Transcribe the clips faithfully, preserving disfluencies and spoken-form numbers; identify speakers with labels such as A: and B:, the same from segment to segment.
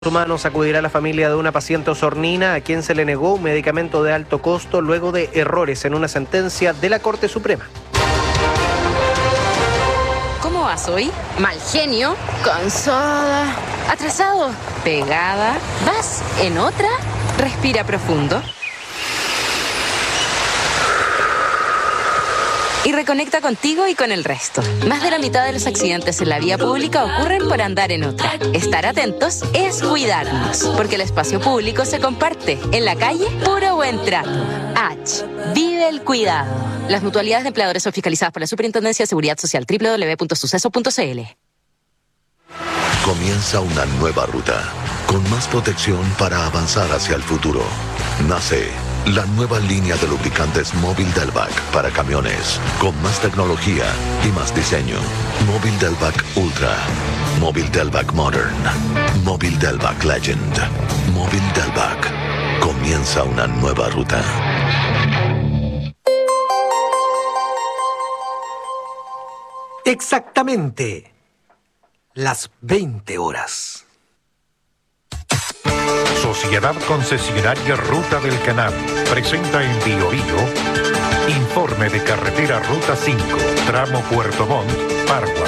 A: Humanos acudirá a la familia de una paciente osornina a quien se le negó un medicamento de alto costo luego de errores en una sentencia de la Corte Suprema.
B: ¿Cómo vas hoy? Mal genio, cansada, atrasado, pegada. ¿Vas en otra? Respira profundo. Y reconecta contigo y con el resto. Más de la mitad de los accidentes en la vía pública ocurren por andar en otra. Estar atentos es cuidarnos, porque el espacio público se comparte. En la calle, puro buen trato. H. Vive el cuidado. Las mutualidades de empleadores son fiscalizadas por la Superintendencia de Seguridad Social. doble u doble u doble u punto suceso punto c l.
C: Comienza una nueva ruta, con más protección para avanzar hacia el futuro. Nace la nueva línea de lubricantes Móvil Delvac para camiones, con más tecnología y más diseño. Móvil Delvac Ultra, Móvil Delvac Modern, Móvil Delvac Legend, Móvil Delvac. Comienza una nueva ruta.
D: Exactamente las veinte horas.
E: Sociedad Concesionaria Ruta del Canal presenta en Bio Bio informe de carretera Ruta cinco, tramo Puerto Montt, Pargua.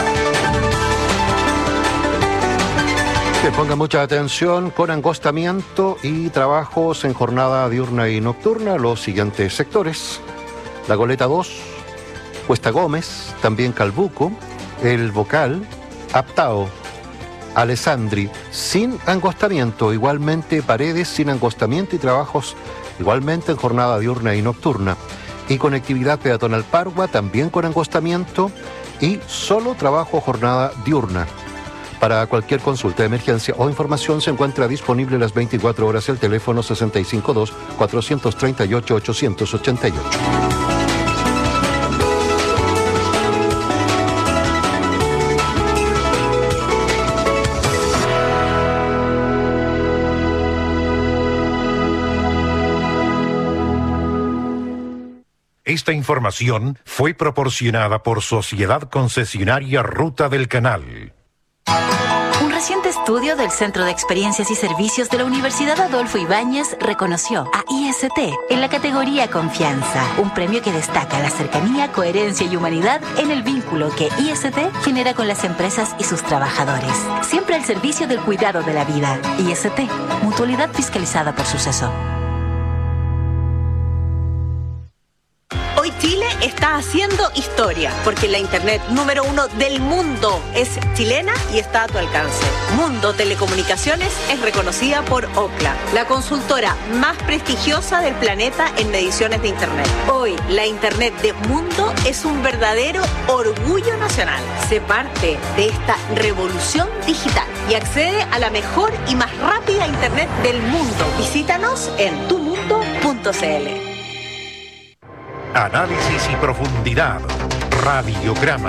F: Que ponga mucha atención con angostamiento y trabajos en jornada diurna y nocturna los siguientes sectores: La Goleta dos, Cuesta Gómez, también Calbuco, El Bocal, Aptao, Alessandri, sin angostamiento, igualmente Paredes sin angostamiento y trabajos igualmente en jornada diurna y nocturna. Y conectividad peatonal Pargua también con angostamiento y solo trabajo jornada diurna. Para cualquier consulta de emergencia o información se encuentra disponible las veinticuatro horas el teléfono sesenta y cinco dos, cuatrocientos treinta y ocho, ochocientos ochenta y ocho.
E: Esta información fue proporcionada por Sociedad Concesionaria Ruta del Canal.
G: Un reciente estudio del Centro de Experiencias y Servicios de la Universidad Adolfo Ibáñez reconoció a I S T en la categoría Confianza, un premio que destaca la cercanía, coherencia y humanidad en el vínculo que I S T genera con las empresas y sus trabajadores. Siempre al servicio del cuidado de la vida. I S T, mutualidad fiscalizada por Suceso.
H: Hoy Chile está haciendo historia, porque la internet número uno del mundo es chilena y está a tu alcance. Mundo Telecomunicaciones es reconocida por Ookla, la consultora más prestigiosa del planeta en mediciones de internet. Hoy, la internet de Mundo es un verdadero orgullo nacional. Sé parte de esta revolución digital y accede a la mejor y más rápida internet del mundo. Visítanos en tu mundo punto c l.
E: Análisis y profundidad. Radiograma.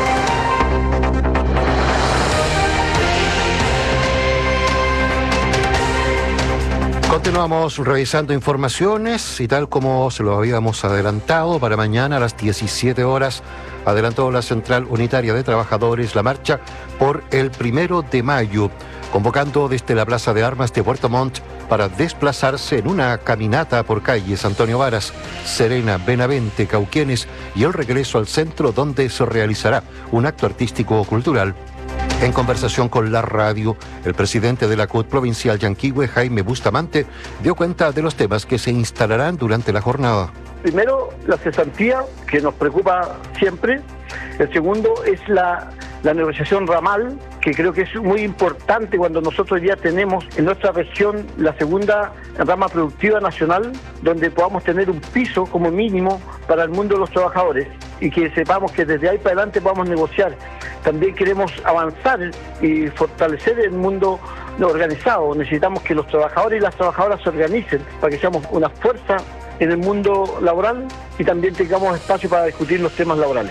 F: Continuamos revisando informaciones y tal como se lo habíamos adelantado, para mañana a las diecisiete horas adelantó la Central Unitaria de Trabajadores la marcha por el primero de mayo, convocando desde la Plaza de Armas de Puerto Montt para desplazarse en una caminata por calles Antonio Varas, Serena, Benavente, Cauquenes y el regreso al centro, donde se realizará un acto artístico o cultural. En conversación con la radio, el presidente de la C U T provincial Yanquihue, Jaime Bustamante, dio cuenta de los temas que se instalarán durante la jornada.
I: Primero, la cesantía, que nos preocupa siempre. El segundo es la, la negociación ramal, que creo que es muy importante cuando nosotros ya tenemos en nuestra región la segunda rama productiva nacional, donde podamos tener un piso como mínimo para el mundo de los trabajadores y que sepamos que desde ahí para adelante podamos negociar. También queremos avanzar y fortalecer el mundo organizado. Necesitamos que los trabajadores y las trabajadoras se organicen para que seamos una fuerza en el mundo laboral y también tengamos espacio para discutir los temas laborales.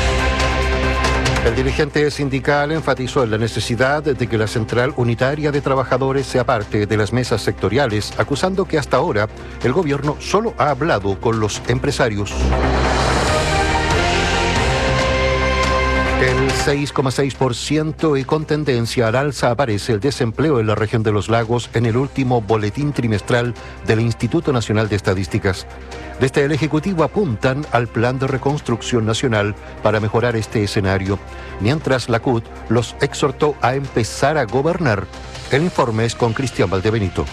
F: El dirigente sindical enfatizó en la necesidad de que la Central Unitaria de Trabajadores sea parte de las mesas sectoriales, acusando que hasta ahora el gobierno solo ha hablado con los empresarios. El seis coma seis por ciento y con tendencia al alza aparece el desempleo en la región de los lagos en el último boletín trimestral del Instituto Nacional de Estadísticas. Desde el Ejecutivo apuntan al Plan de Reconstrucción Nacional para mejorar este escenario, mientras la C U T los exhortó a empezar a gobernar. El informe es con Cristian Valdebenito.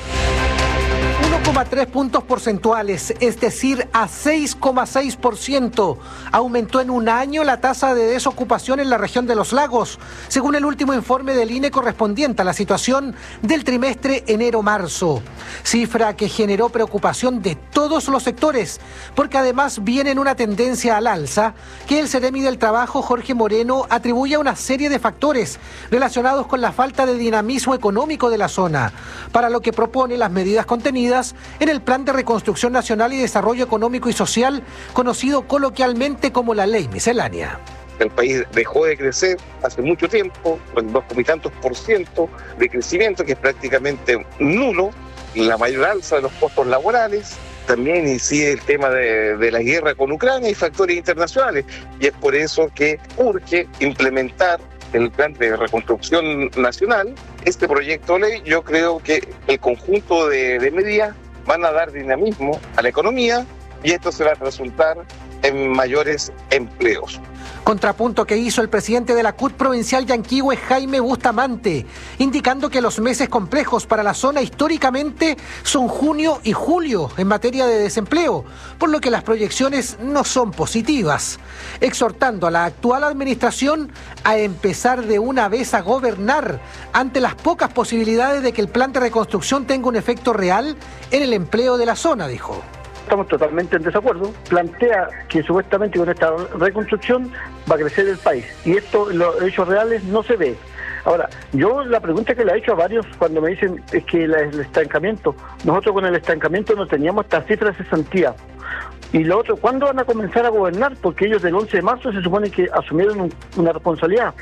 D: uno coma tres puntos porcentuales, es decir, a seis coma seis por ciento. Aumentó en un año la tasa de desocupación en la región de los lagos, según el último informe del I N E correspondiente a la situación del trimestre enero-marzo. Cifra que generó preocupación de todos los sectores, porque además viene en una tendencia al alza que el Ceremi del Trabajo, Jorge Moreno, atribuye a una serie de factores relacionados con la falta de dinamismo económico de la zona, para lo que propone las medidas contenidas en el Plan de Reconstrucción Nacional y Desarrollo Económico y Social, conocido coloquialmente como la Ley Miscelánea.
J: El país dejó de crecer hace mucho tiempo, con dos y tantos por ciento de crecimiento, que es prácticamente nulo, la mayor alza de los costos laborales. También incide el tema de, de la guerra con Ucrania y factores internacionales, y es por eso que urge implementar el Plan de Reconstrucción Nacional. Este proyecto de ley, yo creo que el conjunto de, de medidas van a dar dinamismo a la economía y esto se va a resultar en mayores empleos.
D: Contrapunto que hizo el presidente de la C U T provincial Yanquihue, Jaime Bustamante, indicando que los meses complejos para la zona históricamente son junio y julio en materia de desempleo, por lo que las proyecciones no son positivas, exhortando a la actual administración a empezar de una vez a gobernar ante las pocas posibilidades de que el plan de reconstrucción tenga un efecto real en el empleo de la zona, dijo.
I: Estamos totalmente en desacuerdo. Plantea que supuestamente con esta reconstrucción va a crecer el país y esto, los hechos reales, no se ve. Ahora, yo la pregunta que le he hecho a varios cuando me dicen es que la, el estancamiento, nosotros con el estancamiento no teníamos estas cifras de cesantía. Y lo otro, ¿cuándo van a comenzar a gobernar? Porque ellos del once de marzo se supone que asumieron un, una responsabilidad.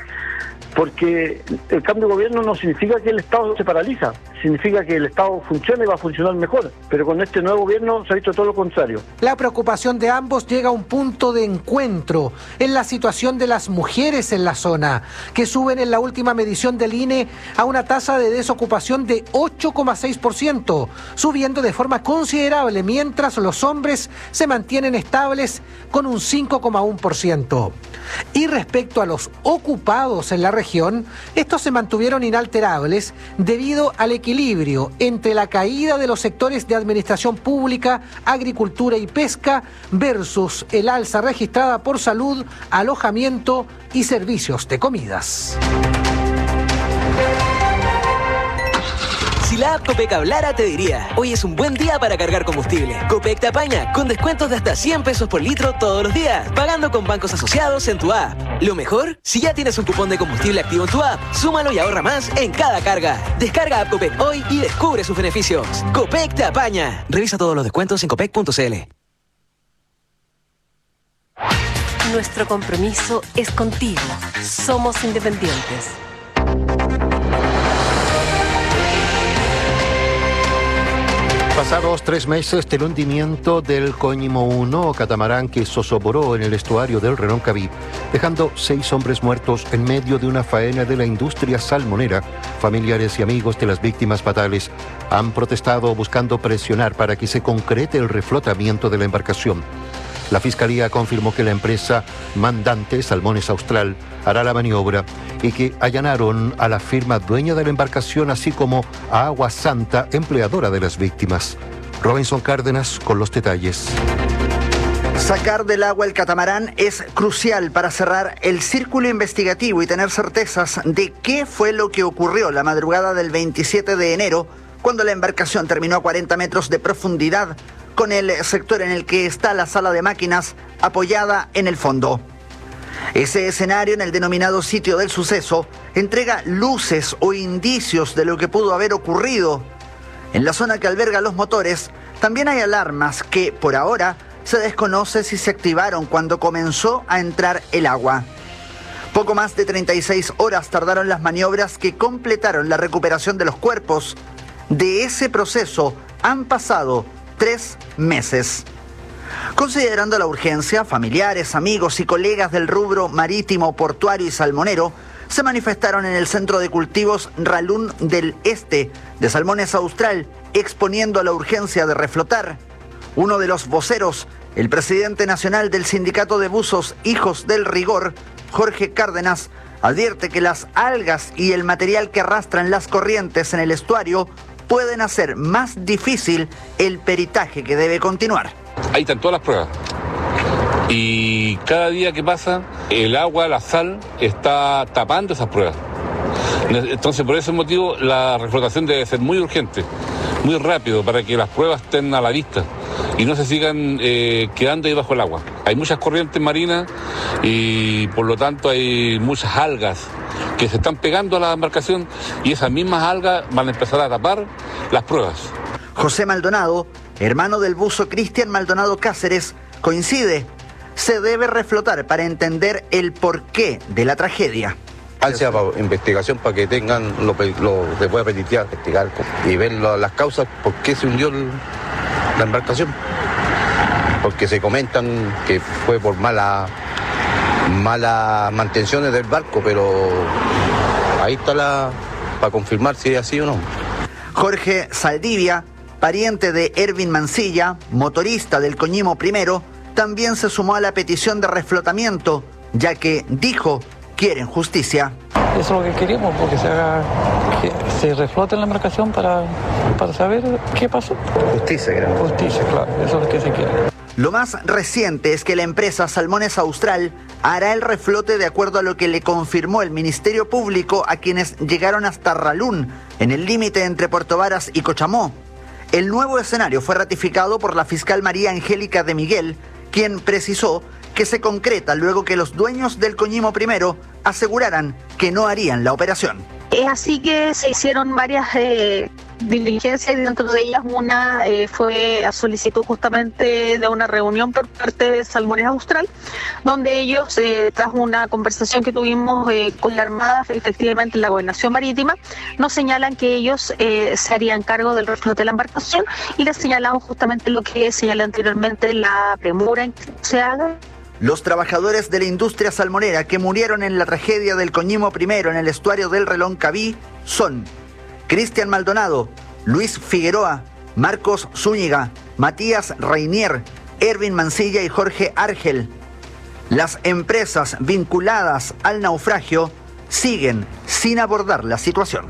I: Porque el cambio de gobierno no significa que el Estado se paraliza, significa que el Estado funcione y va a funcionar mejor. Pero con este nuevo gobierno se ha visto todo lo contrario.
D: La preocupación de ambos llega a un punto de encuentro en la situación de las mujeres en la zona, que suben en la última medición del I N E a una tasa de desocupación de ocho coma seis por ciento, subiendo de forma considerable, mientras los hombres se mantienen estables con un cinco coma uno por ciento. Y respecto a los ocupados en la región, estos se mantuvieron inalterables debido al equilibrio entre la caída de los sectores de administración pública, agricultura y pesca versus el alza registrada por salud, alojamiento y servicios de comidas.
K: Si la app Copec hablara, te diría: hoy es un buen día para cargar combustible. Copec te apaña con descuentos de hasta cien pesos por litro todos los días, pagando con bancos asociados en tu app. Lo mejor, si ya tienes un cupón de combustible activo en tu app, súmalo y ahorra más en cada carga. Descarga app Copec hoy y descubre sus beneficios. Copec te apaña. Revisa todos los descuentos en copec punto c l.
L: Nuestro compromiso es contigo. Somos independientes.
F: Pasados tres meses del hundimiento del Coñimo uno, catamarán que zozoboró en el estuario del Reloncaví, dejando seis hombres muertos en medio de una faena de la industria salmonera, familiares y amigos de las víctimas fatales han protestado buscando presionar para que se concrete el reflotamiento de la embarcación. La Fiscalía confirmó que la empresa mandante, Salmones Austral, hará la maniobra y que allanaron a la firma dueña de la embarcación, así como a Agua Santa, empleadora de las víctimas. Robinson Cárdenas con los detalles.
M: Sacar del agua el catamarán es crucial para cerrar el círculo investigativo y tener certezas de qué fue lo que ocurrió la madrugada del veintisiete de enero, cuando la embarcación terminó a cuarenta metros de profundidad, con el sector en el que está la sala de máquinas apoyada en el fondo. Ese escenario, en el denominado sitio del suceso, entrega luces o indicios de lo que pudo haber ocurrido. En la zona que alberga los motores, también hay alarmas que, por ahora, se desconoce si se activaron cuando comenzó a entrar el agua. Poco más de treinta y seis horas tardaron las maniobras que completaron la recuperación de los cuerpos. De ese proceso han pasado tres meses. Considerando la urgencia, familiares, amigos y colegas del rubro marítimo, portuario y salmonero se manifestaron en el centro de cultivos Ralún del Este de Salmones Austral, exponiendo la urgencia de reflotar. Uno de los voceros, el presidente nacional del Sindicato de Buzos Hijos del Rigor, Jorge Cárdenas, advierte que las algas y el material que arrastran las corrientes en el estuario pueden hacer más difícil el peritaje que debe continuar.
N: Ahí están todas las pruebas. Y cada día que pasa, el agua, la sal, está tapando esas pruebas. Entonces, por ese motivo, la reflotación debe ser muy urgente, muy rápido, para que las pruebas estén a la vista y no se sigan eh, quedando ahí bajo el agua. Hay muchas corrientes marinas y, por lo tanto, hay muchas algas que se están pegando a la embarcación y esas mismas algas van a empezar a tapar las pruebas.
M: José Maldonado, hermano del buzo Cristian Maldonado Cáceres, coincide. Se debe reflotar para entender el porqué de la tragedia.
O: Ansia para investigación para que tengan lo que se pueda permitir investigar y ver lo, las causas por qué se hundió el, la embarcación. Porque se comentan que fue por mala, malas mantenciones del barco, pero ahí está la para confirmar si es así o no.
M: Jorge Saldivia, pariente de Ervin Mancilla, motorista del Coñimo Primero, también se sumó a la petición de reflotamiento, ya que, dijo, quieren justicia.
P: Eso es lo que queremos, porque se haga, que se reflote la embarcación para, para saber qué pasó.
O: Justicia, creo.
P: Justicia, claro, eso es lo que se quiere.
M: Lo más reciente es que la empresa Salmones Austral hará el reflote de acuerdo a lo que le confirmó el Ministerio Público a quienes llegaron hasta Ralún, en el límite entre Puerto Varas y Cochamó. El nuevo escenario fue ratificado por la fiscal María Angélica de Miguel, quien precisó que se concreta luego que los dueños del Coñimo Primero aseguraran que no harían la operación.
Q: Es así que se hicieron varias eh, diligencias y dentro de ellas una eh, fue a solicitud justamente de una reunión por parte de Salmones Austral, donde ellos, eh, tras una conversación que tuvimos eh, con la Armada, efectivamente en la Gobernación Marítima, nos señalan que ellos eh, se harían cargo del reflote de la embarcación y les señalamos justamente lo que señalé anteriormente, la premura en que se haga.
M: Los trabajadores de la industria salmonera que murieron en la tragedia del Coñimo Primero en el estuario del Reloncaví son Cristian Maldonado, Luis Figueroa, Marcos Zúñiga, Matías Reinier, Ervin Mancilla y Jorge Argel. Las empresas vinculadas al naufragio siguen sin abordar la situación.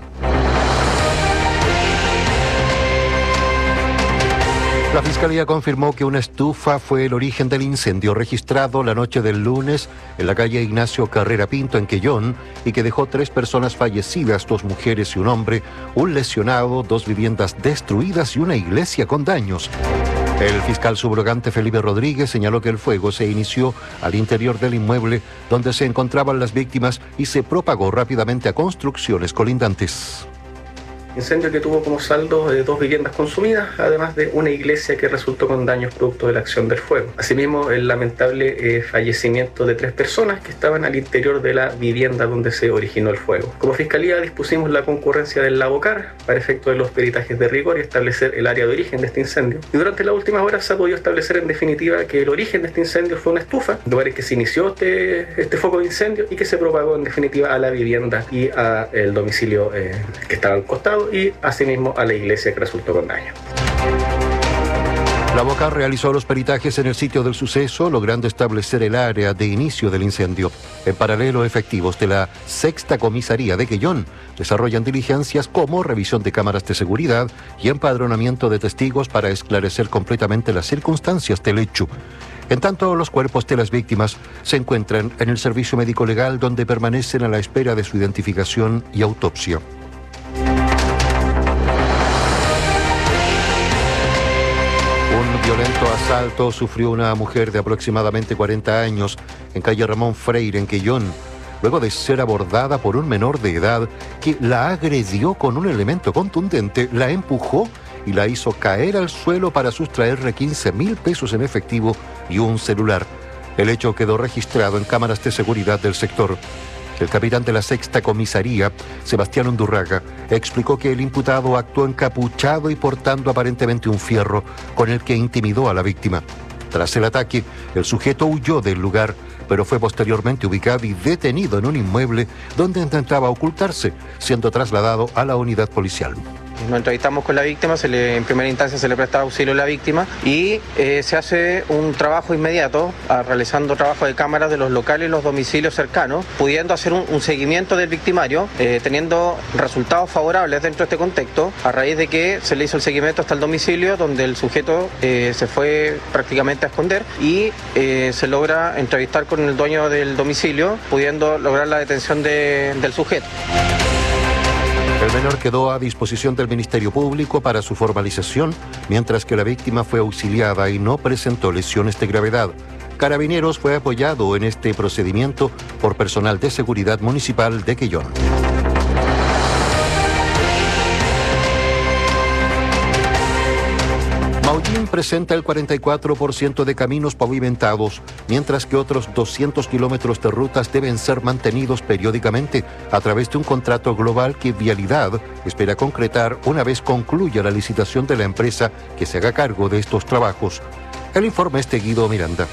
F: La Fiscalía confirmó que una estufa fue el origen del incendio registrado la noche del lunes en la calle Ignacio Carrera Pinto en Quellón y que dejó tres personas fallecidas, dos mujeres y un hombre, un lesionado, dos viviendas destruidas y una iglesia con daños. El fiscal subrogante Felipe Rodríguez señaló que el fuego se inició al interior del inmueble donde se encontraban las víctimas y se propagó rápidamente a construcciones colindantes.
R: Incendio que tuvo como saldo eh, dos viviendas consumidas, además de una iglesia que resultó con daños producto de la acción del fuego. Asimismo, el lamentable eh, fallecimiento de tres personas que estaban al interior de la vivienda donde se originó el fuego. Como Fiscalía dispusimos la concurrencia del Labocar para efecto de los peritajes de rigor y establecer el área de origen de este incendio. Y durante las últimas horas se ha podido establecer en definitiva que el origen de este incendio fue una estufa, lugar en que se inició este, este foco de incendio y que se propagó en definitiva a la vivienda y al domicilio eh, que estaba al costado y asimismo a la iglesia que resultó con daño.
F: La Boca realizó los peritajes en el sitio del suceso, logrando establecer el área de inicio del incendio. En paralelo, efectivos de la Sexta Comisaría de Quellón desarrollan diligencias como revisión de cámaras de seguridad y empadronamiento de testigos para esclarecer completamente las circunstancias del hecho. En tanto, los cuerpos de las víctimas se encuentran en el servicio médico legal, donde permanecen a la espera de su identificación y autopsia. Un violento asalto sufrió una mujer de aproximadamente cuarenta años en calle Ramón Freire, en Quellón, luego de ser abordada por un menor de edad que la agredió con un elemento contundente, la empujó y la hizo caer al suelo para sustraerle quince mil pesos en efectivo y un celular. El hecho quedó registrado en cámaras de seguridad del sector. El capitán de la Sexta Comisaría, Sebastián Undurraga, explicó que el imputado actuó encapuchado y portando aparentemente un fierro con el que intimidó a la víctima. Tras el ataque, el sujeto huyó del lugar, pero fue posteriormente ubicado y detenido en un inmueble donde intentaba ocultarse, siendo trasladado a la unidad policial.
S: Nos entrevistamos con la víctima, se le, en primera instancia se le presta auxilio a la víctima y eh, se hace un trabajo inmediato, a, realizando trabajo de cámaras de los locales y los domicilios cercanos, pudiendo hacer un, un seguimiento del victimario, eh, teniendo resultados favorables dentro de este contexto, a raíz de que se le hizo el seguimiento hasta el domicilio, donde el sujeto eh, se fue prácticamente a esconder y eh, se logra entrevistar con el dueño del domicilio, pudiendo lograr la detención de, del sujeto.
F: El menor quedó a disposición del Ministerio Público para su formalización, mientras que la víctima fue auxiliada y no presentó lesiones de gravedad. Carabineros fue apoyado en este procedimiento por personal de seguridad municipal de Quellón. Maullín presenta el cuarenta y cuatro por ciento de caminos pavimentados, mientras que otros doscientos kilómetros de rutas deben ser mantenidos periódicamente a través de un contrato global que Vialidad espera concretar una vez concluya la licitación de la empresa que se haga cargo de estos trabajos. El informe es de Guido Miranda.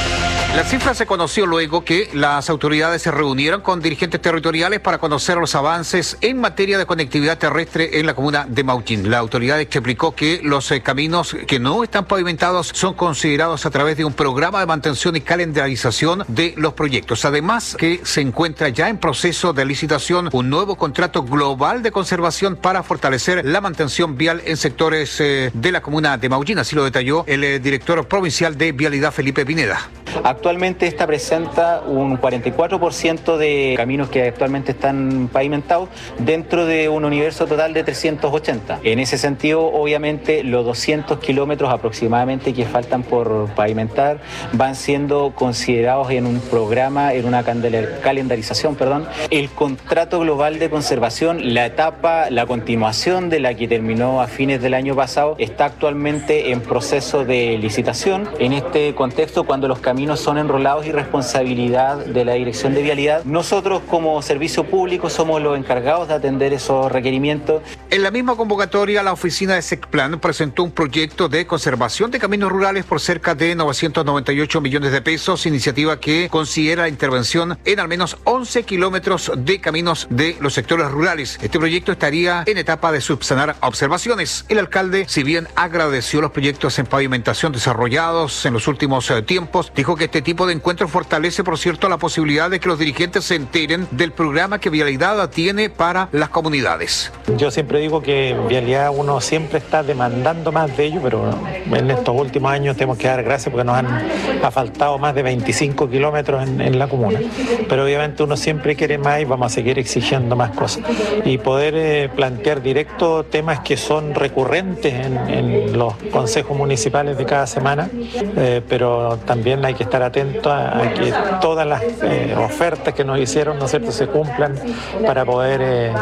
T: La cifra se conoció luego que las autoridades se reunieron con dirigentes territoriales para conocer los avances en materia de conectividad terrestre en la comuna de Maullín. La autoridad explicó que los eh, caminos que no están pavimentados son considerados a través de un programa de mantención y calendarización de los proyectos. Además, que se encuentra ya en proceso de licitación un nuevo contrato global de conservación para fortalecer la mantención vial en sectores eh, de la comuna de Maullín. Así lo detalló el eh, director provincial de Vialidad, Felipe Pineda.
U: Actualmente esta presenta un cuarenta y cuatro por ciento de caminos que actualmente están pavimentados dentro de un universo total de trescientos ochenta. En ese sentido, obviamente, los doscientos kilómetros aproximadamente que faltan por pavimentar van siendo considerados en un programa, en una calendarización, perdón. El contrato global de conservación, la etapa, la continuación de la que terminó a fines del año pasado, está actualmente en proceso de licitación. En este contexto, cuando los caminos son enrolados y responsabilidad de la Dirección de Vialidad, nosotros como servicio público somos los encargados de atender esos requerimientos.
T: En la misma convocatoria, la oficina de SECPLAN presentó un proyecto de conservación de caminos rurales por cerca de novecientos noventa y ocho millones de pesos, iniciativa que considera la intervención en al menos once kilómetros de caminos de los sectores rurales. Este proyecto estaría en etapa de subsanar observaciones. El alcalde, si bien agradeció los proyectos en pavimentación desarrollados en los últimos eh, tiempos, dijo que este tipo de encuentro fortalece, por cierto, la posibilidad de que los dirigentes se enteren del programa que Vialidad tiene para las comunidades.
V: Yo siempre digo que en Vialidad uno siempre está demandando más de ello, pero en estos últimos años tenemos que dar gracias porque nos han asfaltado más de veinticinco kilómetros en, en la comuna. Pero obviamente uno siempre quiere más y vamos a seguir exigiendo más cosas. Y poder eh, plantear directo temas que son recurrentes en, en los consejos municipales de cada semana, eh, pero también hay que estar atentos a, a que todas las eh, ofertas que nos hicieron, ¿no es cierto?, se cumplan para poder eh,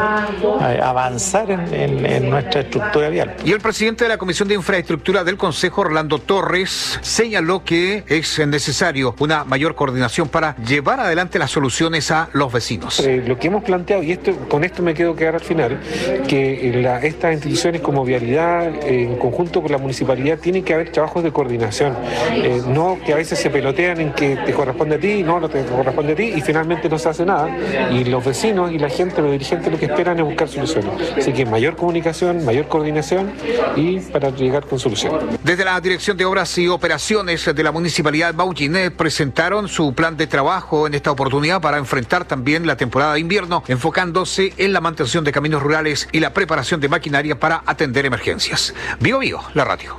V: avanzar en, en, en nuestra estructura vial.
T: Y el presidente de la Comisión de Infraestructura del Consejo, Orlando Torres, señaló que es necesario una mayor coordinación para llevar adelante las soluciones a los vecinos.
W: Eh, lo que hemos planteado, y esto con esto me quedo quedar al final, que la, estas instituciones como Vialidad, eh, en conjunto con la municipalidad, tienen que haber trabajos de coordinación, eh, no que a veces se pelotean en que te corresponde a ti, no, no te corresponde a ti, y finalmente no se hace nada. Y los vecinos y la gente, los dirigentes, lo que esperan es buscar soluciones. Así que mayor comunicación, mayor coordinación y para llegar con soluciones.
T: Desde la Dirección de Obras y Operaciones de la Municipalidad de Maullín presentaron su plan de trabajo en esta oportunidad para enfrentar también la temporada de invierno, enfocándose en la mantención de caminos rurales y la preparación de maquinaria para atender emergencias. Vivo Vivo, la radio.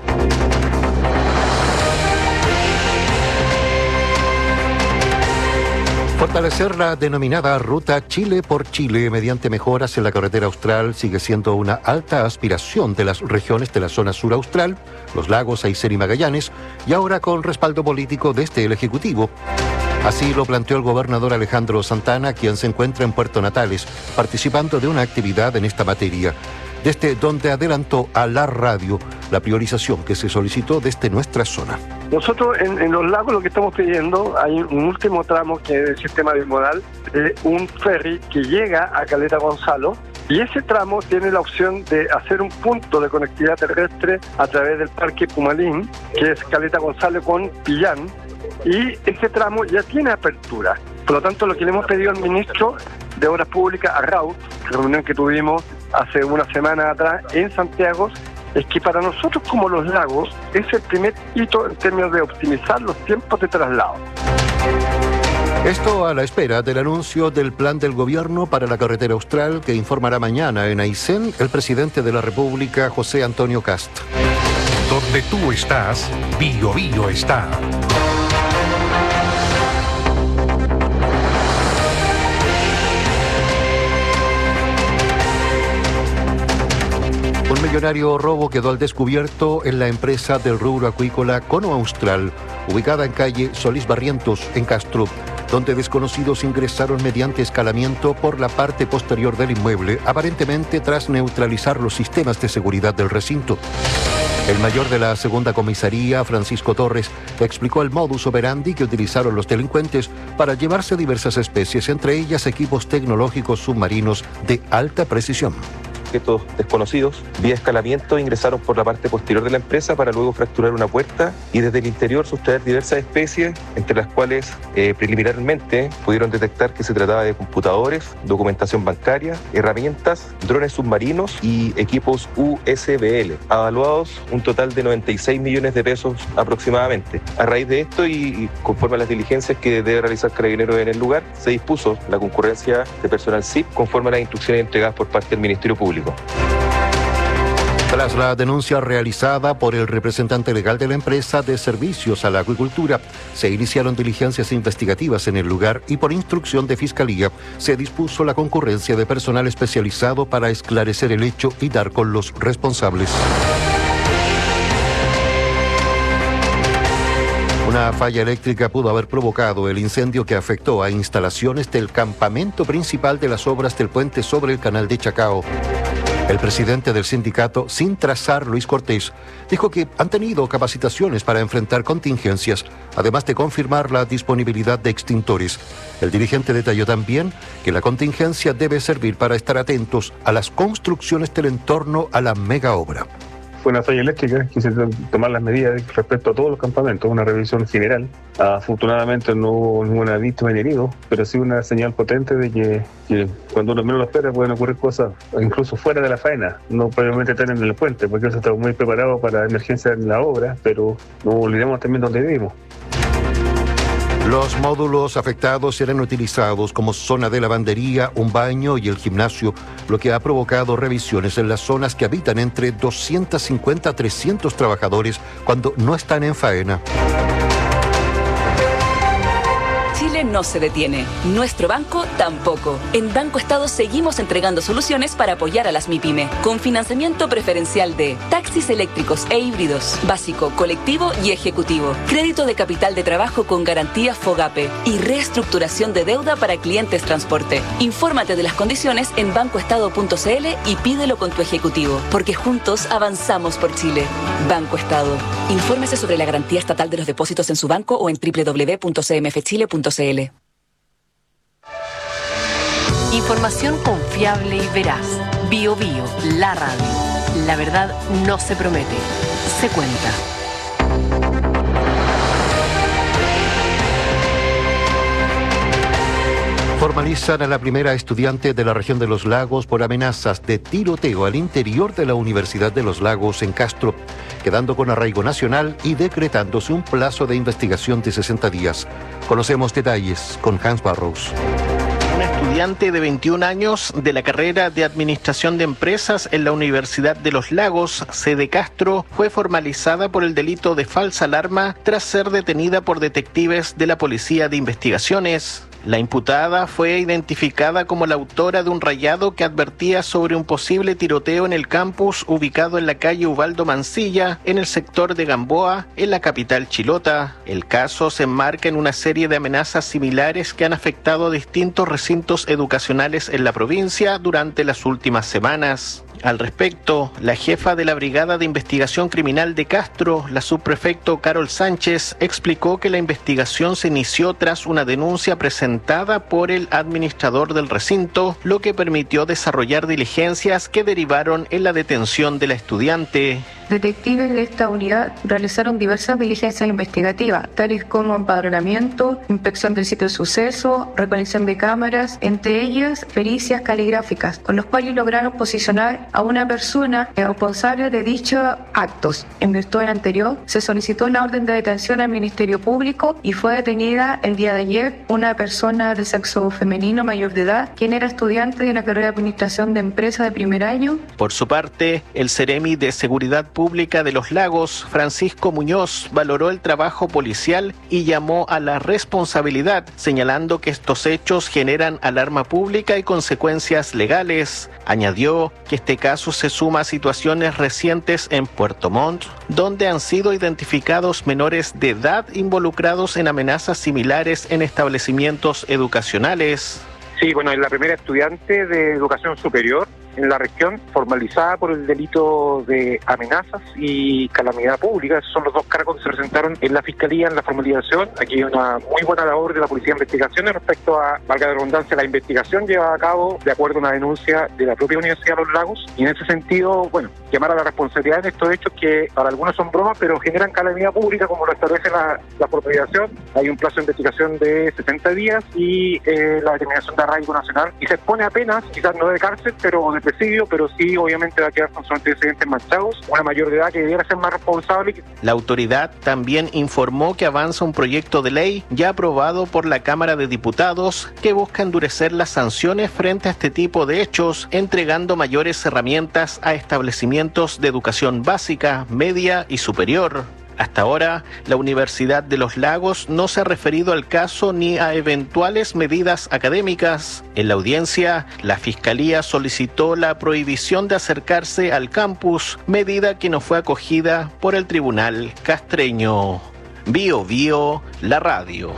F: Fortalecer la denominada Ruta Chile por Chile mediante mejoras en la carretera austral sigue siendo una alta aspiración de las regiones de la zona sur austral, los lagos Aysén y Magallanes, y ahora con respaldo político desde el Ejecutivo. Así lo planteó el gobernador Alejandro Santana, quien se encuentra en Puerto Natales, participando de una actividad en esta materia, desde donde adelantó a la radio la priorización que se solicitó desde nuestra zona.
I: Nosotros en, en los lagos lo que estamos pidiendo, hay un último tramo que es el sistema bimodal, eh, un ferry que llega a Caleta Gonzalo
A: Y ese tramo tiene la opción de hacer un punto de conectividad terrestre a través del Parque Pumalín, que es Caleta González con Pillán, y ese tramo ya tiene apertura. Por lo tanto, lo que le hemos pedido al ministro de Obras Públicas, a Raúl, reunión que tuvimos hace una semana atrás en Santiago, es que para nosotros como Los Lagos es el primer hito en términos de optimizar los tiempos de traslado.
F: Esto a la espera del anuncio del plan del gobierno para la carretera austral que informará mañana en Aysén el presidente de la República, José Antonio Kast.
E: Donde tú estás, Bio Bio está.
F: Un millonario robo quedó al descubierto en la empresa del rubro acuícola Cono Austral, ubicada en calle Solís Barrientos, en Castro, donde desconocidos ingresaron mediante escalamiento por la parte posterior del inmueble, aparentemente tras neutralizar los sistemas de seguridad del recinto. El mayor de la segunda comisaría, Francisco Torres, explicó el modus operandi que utilizaron los delincuentes para llevarse diversas especies, entre ellas equipos tecnológicos submarinos de alta precisión.
B: Estos desconocidos, vía escalamiento, ingresaron por la parte posterior de la empresa para luego fracturar una puerta y desde el interior sustraer diversas especies, entre las cuales eh, preliminarmente pudieron detectar que se trataba de computadores, documentación bancaria, herramientas, drones submarinos y equipos U S B L, avaluados un total de noventa y seis millones de pesos aproximadamente. A raíz de esto y, y conforme a las diligencias que debe realizar Carabineros en el lugar, se dispuso la concurrencia de personal S I P conforme a las instrucciones entregadas por parte del Ministerio Público.
F: Tras la denuncia realizada por el representante legal de la empresa de servicios a la acuicultura, se iniciaron diligencias investigativas en el lugar y por instrucción de Fiscalía se dispuso la concurrencia de personal especializado para esclarecer el hecho y dar con los responsables. Una falla eléctrica pudo haber provocado el incendio que afectó a instalaciones del campamento principal de las obras del puente sobre el canal de Chacao. El presidente del sindicato Sin Trazar, Luis Cortés, dijo que han tenido capacitaciones para enfrentar contingencias, además de confirmar la disponibilidad de extintores. El dirigente detalló también que la contingencia debe servir para estar atentos a las construcciones del entorno a la mega obra.
C: Fue una falla eléctrica, quise tomar las medidas respecto a todos los campamentos, una revisión general. Afortunadamente no hubo ninguna víctima ni herido, pero sí una señal potente de que, que cuando uno menos lo espera pueden ocurrir cosas incluso fuera de la faena, no probablemente estar en el puente, porque eso está muy preparado para emergencia en la obra, pero no olvidemos también dónde vivimos.
F: Los módulos afectados serán utilizados como zona de lavandería, un baño y el gimnasio, lo que ha provocado revisiones en las zonas que habitan entre doscientos cincuenta a trescientos trabajadores cuando no están en faena.
X: Chile no se detiene. Nuestro banco tampoco. En Banco Estado seguimos entregando soluciones para apoyar a las MIPYME, con financiamiento preferencial de taxis eléctricos e híbridos, básico, colectivo y ejecutivo, crédito de capital de trabajo con garantía FOGAPE y reestructuración de deuda para clientes transporte. Infórmate de las condiciones en banco estado punto c l y pídelo con tu ejecutivo, porque juntos avanzamos por Chile. Banco Estado. Infórmese sobre la garantía estatal de los depósitos en su banco o en doble u doble u doble u punto c m f chile punto c l.
L: Información confiable y veraz. Bio Bio, la radio. La verdad no se promete, se cuenta.
F: Formalizan a la primera estudiante de la región de Los Lagos por amenazas de tiroteo al interior de la Universidad de Los Lagos en Castro, quedando con arraigo nacional y decretándose un plazo de investigación de sesenta días. Conocemos detalles con Hans Barrows.
Y: Una estudiante de veintiún años de la carrera de Administración de Empresas en la Universidad de Los Lagos, sede Castro, fue formalizada por el delito de falsa alarma tras ser detenida por detectives de la Policía de Investigaciones. La imputada fue identificada como la autora de un rayado que advertía sobre un posible tiroteo en el campus ubicado en la calle Ubaldo Mancilla, en el sector de Gamboa, en la capital chilota. El caso se enmarca en una serie de amenazas similares que han afectado a distintos recintos educacionales en la provincia durante las últimas semanas. Al respecto, la jefa de la Brigada de Investigación Criminal de Castro, la subprefecto Carol Sánchez, explicó que la investigación se inició tras una denuncia presentada por el administrador del recinto, lo que permitió desarrollar diligencias que derivaron en la detención de la estudiante.
D: Detectives de esta unidad realizaron diversas diligencias investigativas, tales como empadronamiento, inspección del sitio de suceso, recolección de cámaras, entre ellas pericias caligráficas, con los cuales lograron posicionar a una persona responsable de dichos actos. En virtud del anterior, se solicitó la orden de detención al Ministerio Público y fue detenida el día de ayer una persona de sexo femenino mayor de edad, quien era estudiante de la carrera de Administración de Empresas de primer año.
Y: Por su parte, el Seremi de Seguridad Pública de Los Lagos, Francisco Muñoz, valoró el trabajo policial y llamó a la responsabilidad, señalando que estos hechos generan alarma pública y consecuencias legales. Añadió que este caso se suma a situaciones recientes en Puerto Montt, donde han sido identificados menores de edad involucrados en amenazas similares en establecimientos educacionales.
G: Sí, bueno, es la primera estudiante de educación superior en la región formalizada por el delito de amenazas y calamidad pública. Esos son los dos cargos que se presentaron en la Fiscalía en la formalización. Aquí hay una muy buena labor de la Policía de Investigaciones respecto a, valga la redundancia, la investigación llevada a cabo de acuerdo a una denuncia de la propia Universidad de Los Lagos. Y en ese sentido, bueno, llamar a la responsabilidad de estos hechos que para algunos son bromas, pero generan calamidad pública como lo establece la, la formalización. Hay un plazo de investigación de sesenta días y eh, la determinación de arraigo nacional. Y se expone a penas, quizás no de cárcel, pero de presidio, pero sí obviamente va a quedar con sus antecedentes manchados, una mayor de edad que debiera ser más responsable.
Y: La autoridad también informó que avanza un proyecto de ley ya aprobado por la Cámara de Diputados que busca endurecer las sanciones frente a este tipo de hechos, entregando mayores herramientas a establecimientos de educación básica, media y superior. Hasta ahora, la Universidad de Los Lagos no se ha referido al caso ni a eventuales medidas académicas. En la audiencia, la Fiscalía solicitó la prohibición de acercarse al campus, medida que no fue acogida por el Tribunal Castreño. Bio Bio, la radio.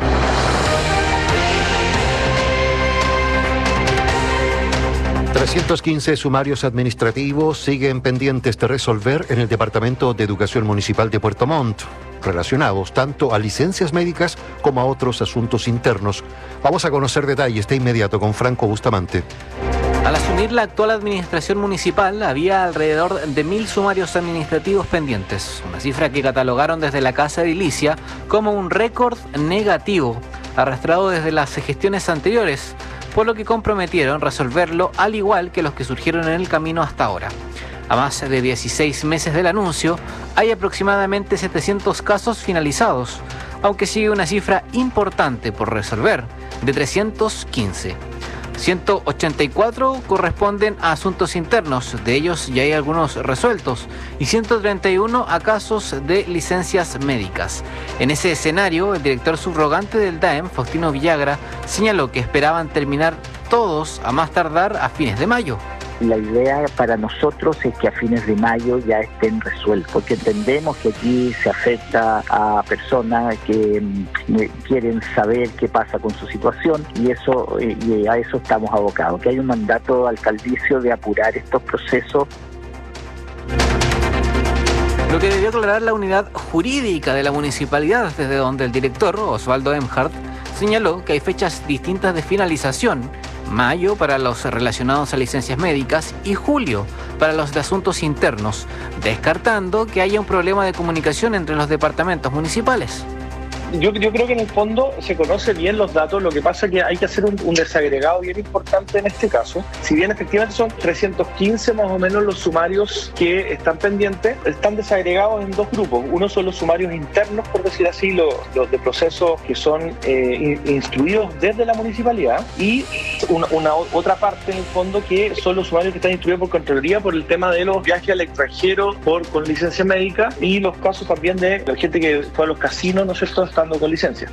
F: trescientos quince sumarios administrativos siguen pendientes de resolver en el Departamento de Educación Municipal de Puerto Montt, relacionados tanto a licencias médicas como a otros asuntos internos. Vamos a conocer detalles de inmediato con Franco Bustamante.
H: Al asumir la actual administración municipal, había alrededor de mil sumarios administrativos pendientes, una cifra que catalogaron desde la Casa Edilicia como un récord negativo, arrastrado desde las gestiones anteriores, por lo que comprometieron resolverlo al igual que los que surgieron en el camino hasta ahora. A más de dieciséis meses del anuncio, hay aproximadamente setecientos casos finalizados, aunque sigue una cifra importante por resolver, de trescientos quince. ciento ochenta y cuatro corresponden a asuntos internos, de ellos ya hay algunos resueltos, y ciento treinta y uno a casos de licencias médicas. En ese escenario, el director subrogante del D A E M, Faustino Villagra, señaló que esperaban terminar todos a más tardar a fines de mayo.
J: La idea para nosotros es que a fines de mayo ya estén resueltos, porque entendemos que aquí se afecta a personas que mm, quieren saber qué pasa con su situación y eso y a eso estamos abocados, que hay un mandato alcaldicio de apurar estos procesos.
H: Lo que debió aclarar la unidad jurídica de la municipalidad, desde donde el director, Osvaldo Emhart, señaló que hay fechas distintas de finalización: mayo para los relacionados a licencias médicas y julio para los de asuntos internos, descartando que haya un problema de comunicación entre los departamentos municipales.
K: Yo, yo creo que en el fondo se conocen bien los datos, lo que pasa es que hay que hacer un, un desagregado bien importante en este caso. Si bien efectivamente son trescientos quince más o menos los sumarios que están pendientes, están desagregados en dos grupos. Uno son los sumarios internos, por decir así, los, los de procesos que son eh, instruidos desde la municipalidad, y una, una otra parte en el fondo que son los sumarios que están instruidos por Contraloría por el tema de los viajes al extranjero por, con licencia médica, y los casos también de la gente que fue a los casinos, ¿no es cierto?, con licencia.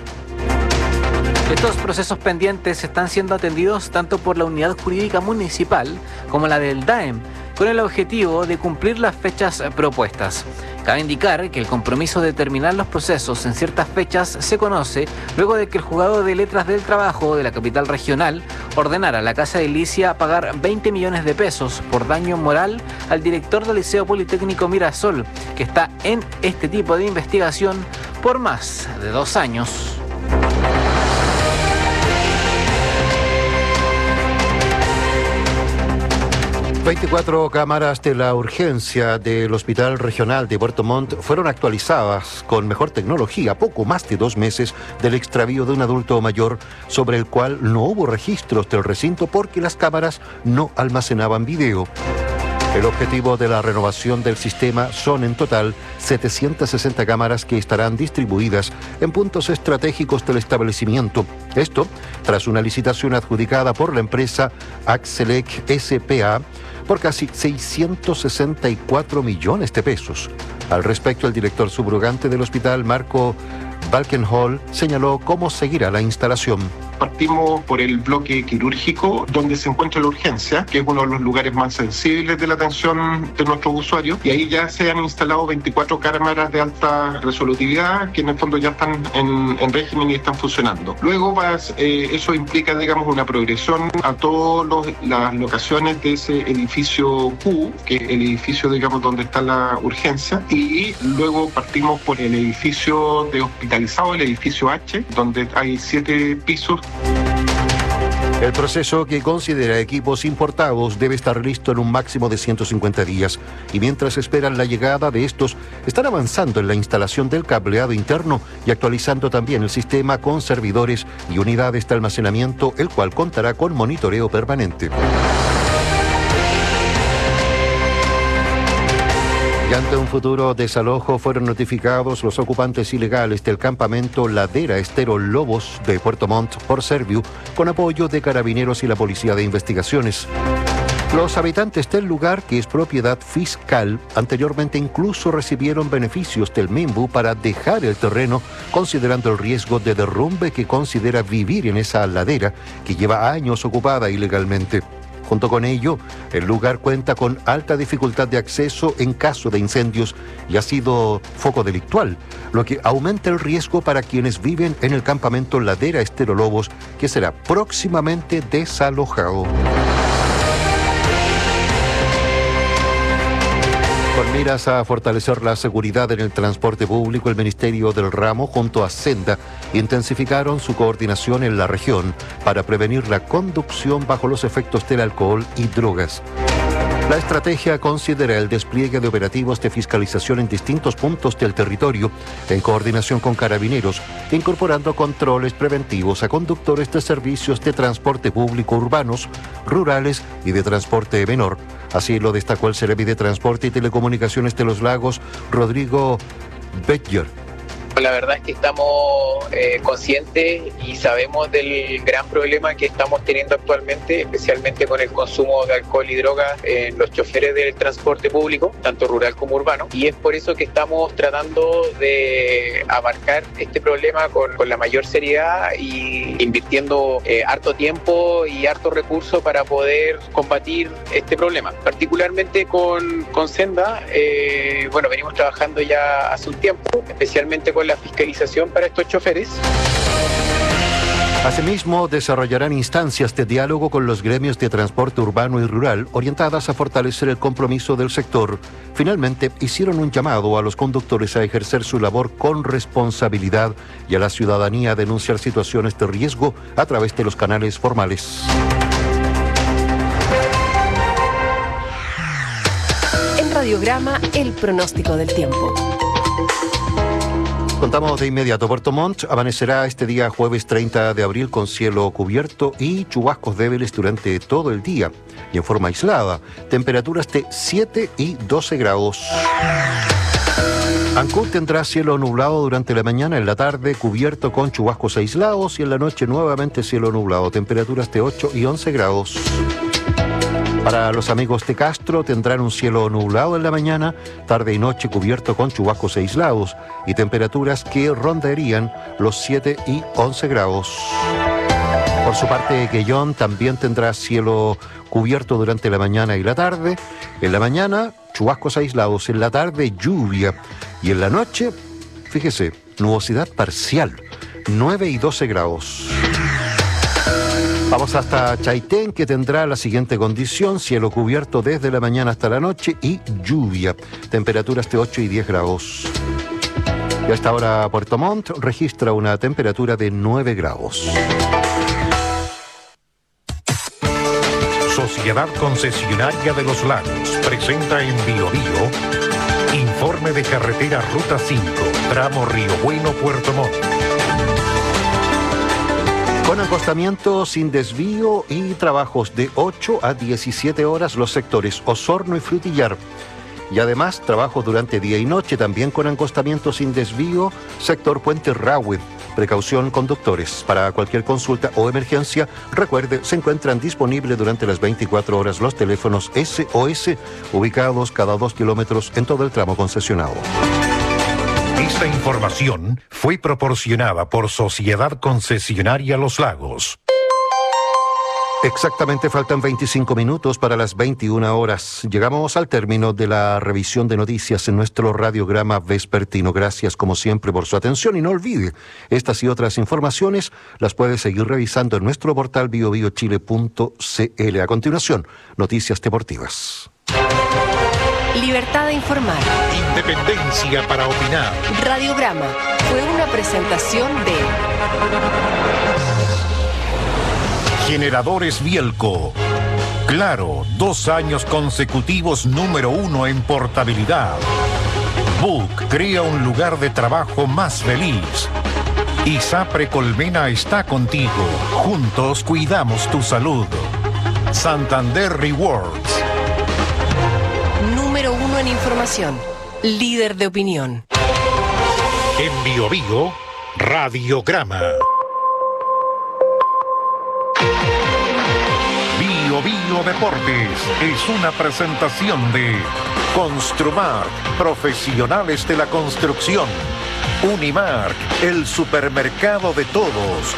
H: Estos procesos pendientes están siendo atendidos tanto por la unidad jurídica municipal como la del D A E M, con el objetivo de cumplir las fechas propuestas. Cabe indicar que el compromiso de terminar los procesos en ciertas fechas se conoce luego de que el juzgado de letras del trabajo de la capital regional ordenar a la Casa Edilicia pagar veinte millones de pesos por daño moral al director del Liceo Politécnico Mirasol, que está en este tipo de investigación por más de dos años.
F: veinticuatro cámaras de la urgencia del Hospital Regional de Puerto Montt fueron actualizadas con mejor tecnología poco más de dos meses del extravío de un adulto mayor sobre el cual no hubo registros del recinto porque las cámaras no almacenaban video. El objetivo de la renovación del sistema son en total setecientas sesenta cámaras que estarán distribuidas en puntos estratégicos del establecimiento. Esto tras una licitación adjudicada por la empresa Axelec S P A por casi seiscientos sesenta y cuatro millones de pesos. Al respecto, el director subrogante del hospital, Marco Balkenhol, señaló cómo seguirá la instalación.
M: Partimos por el bloque quirúrgico, donde se encuentra la urgencia, que es uno de los lugares más sensibles de la atención de nuestros usuarios, y ahí ya se han instalado veinticuatro cámaras de alta resolutividad, que en el fondo ya están en, en régimen y están funcionando. Luego vas, eh, eso implica, digamos, una progresión a todas las locaciones de ese edificio Q, que es el edificio, digamos, donde está la urgencia, y luego partimos por el edificio de hospitalizado, el edificio H, donde hay siete pisos.
F: El proceso, que considera equipos importados, debe estar listo en un máximo de ciento cincuenta días y mientras esperan la llegada de estos, están avanzando en la instalación del cableado interno y actualizando también el sistema con servidores y unidades de almacenamiento, el cual contará con monitoreo permanente. Y ante un futuro desalojo fueron notificados los ocupantes ilegales del campamento Ladera Estero Lobos de Puerto Montt por Serviu, con apoyo de Carabineros y la Policía de Investigaciones. Los habitantes del lugar, que es propiedad fiscal, anteriormente incluso recibieron beneficios del Minbu para dejar el terreno, considerando el riesgo de derrumbe que considera vivir en esa ladera que lleva años ocupada ilegalmente. Junto con ello, el lugar cuenta con alta dificultad de acceso en caso de incendios y ha sido foco delictual, lo que aumenta el riesgo para quienes viven en el campamento Ladera Estero Lobos, que será próximamente desalojado. Con miras a fortalecer la seguridad en el transporte público, el Ministerio del Ramo junto a Senda intensificaron su coordinación en la región para prevenir la conducción bajo los efectos del alcohol y drogas. La estrategia considera el despliegue de operativos de fiscalización en distintos puntos del territorio, en coordinación con Carabineros, incorporando controles preventivos a conductores de servicios de transporte público urbanos, rurales y de transporte menor. Así lo destacó el Seremi de Transporte y Telecomunicaciones de los Lagos, Rodrigo Betger.
N: La verdad es que estamos eh, conscientes y sabemos del gran problema que estamos teniendo actualmente, especialmente con el consumo de alcohol y drogas en los choferes del transporte público, tanto rural como urbano, y es por eso que estamos tratando de abarcar este problema con, con la mayor seriedad y invirtiendo eh, harto tiempo y harto recurso para poder combatir este problema. Particularmente con, con Senda, eh, bueno, venimos trabajando ya hace un tiempo, especialmente con la fiscalización para estos choferes.
F: Asimismo, desarrollarán instancias de diálogo con los gremios de transporte urbano y rural orientadas a fortalecer el compromiso del sector. Finalmente, hicieron un llamado a los conductores a ejercer su labor con responsabilidad y a la ciudadanía a denunciar situaciones de riesgo a través de los canales formales.
L: En Radiograma, el pronóstico del tiempo.
F: Contamos de inmediato. Puerto Montt amanecerá este día jueves treinta de abril con cielo cubierto y chubascos débiles durante todo el día y en forma aislada. Temperaturas de siete y doce grados. Ancud tendrá cielo nublado durante la mañana, en la tarde cubierto con chubascos aislados y en la noche nuevamente cielo nublado. Temperaturas de ocho y once grados. Para los amigos de Castro tendrán un cielo nublado en la mañana, tarde y noche cubierto con chubascos aislados y temperaturas que rondarían los siete y once grados. Por su parte, Quellón también tendrá cielo cubierto durante la mañana y la tarde. En la mañana, chubascos aislados, en la tarde, lluvia y en la noche, fíjese, nubosidad parcial, nueve y doce grados. Vamos hasta Chaitén, que tendrá la siguiente condición: cielo cubierto desde la mañana hasta la noche y lluvia. Temperaturas de ocho y diez grados. Y hasta ahora Puerto Montt registra una temperatura de nueve grados.
E: Sociedad Concesionaria de los Lagos presenta en Bio Bio informe de carretera Ruta cinco, tramo Río Bueno, Puerto Montt.
F: Con acostamiento sin desvío y trabajos de ocho a diecisiete horas los sectores Osorno y Frutillar. Y además trabajos durante día y noche también con acostamiento sin desvío, sector Puente Rahue. Precaución, conductores. Para cualquier consulta o emergencia, recuerde, se encuentran disponibles durante las veinticuatro horas los teléfonos S O S, ubicados cada dos kilómetros en todo el tramo concesionado.
E: Esta información fue proporcionada por Sociedad Concesionaria Los Lagos.
F: Exactamente, faltan veinticinco minutos para las veintiuna horas. Llegamos al término de la revisión de noticias en nuestro radiograma vespertino. Gracias como siempre por su atención y no olvide, estas y otras informaciones las puede seguir revisando en nuestro portal bio bio chile punto c l. A continuación, noticias deportivas.
L: Libertad de informar.
E: Independencia para opinar.
L: Radiograma fue una presentación de
E: Generadores Bielco. Claro, dos años consecutivos número uno en portabilidad. Book crea un lugar de trabajo más feliz. ISAPRE Colmena está contigo. Juntos cuidamos tu salud. Santander Rewards.
L: Número uno en información. Líder de opinión.
E: En Bio Bio, Radiograma. Bio Bio Deportes es una presentación de Construmark, profesionales de la construcción. Unimark, el supermercado de todos.